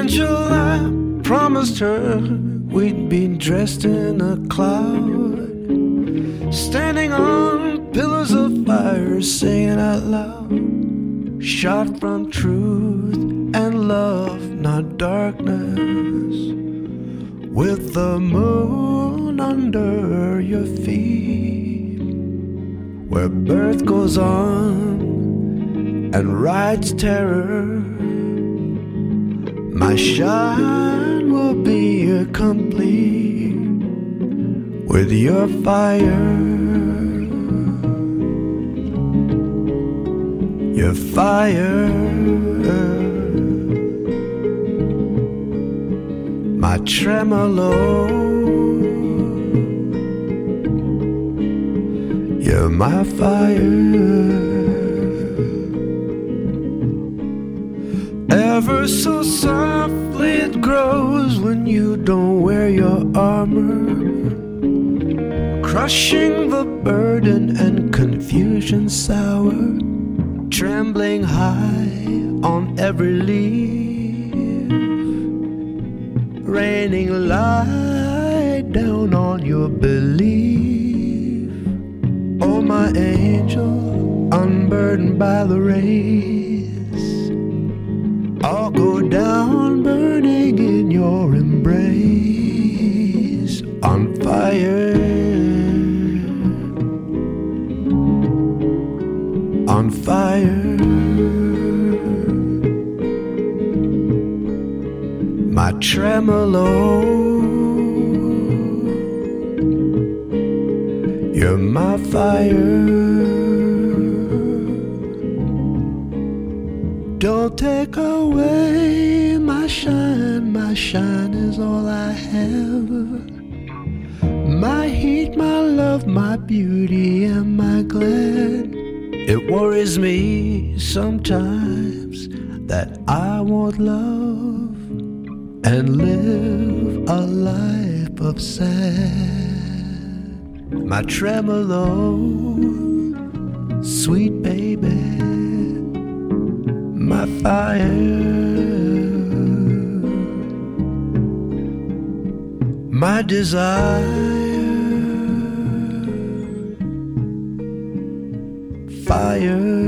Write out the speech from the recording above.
angel, I promised her we'd be dressed in a cloud, standing on pillars of fire, singing out loud, shot from truth and love, not darkness, with the moon under your feet, where birth goes on and rides terror. My shine will be complete with your fire. Your fire. My tremolo. You're my fire. Ever so softly it grows when you don't wear your armor, crushing the burden and confusion sour, trembling high on every leaf, raining light down on your belief. Oh, my angel, unburdened by the race, I'll go down burning in your embrace, on fire, on fire. My tremolo, you're my fire. Don't take away my shine is all I have. My heat, my love, my beauty, and my glad. It worries me sometimes that I won't love and live a life of sad. My tremolo, sweet baby, my fire, my desire, fire.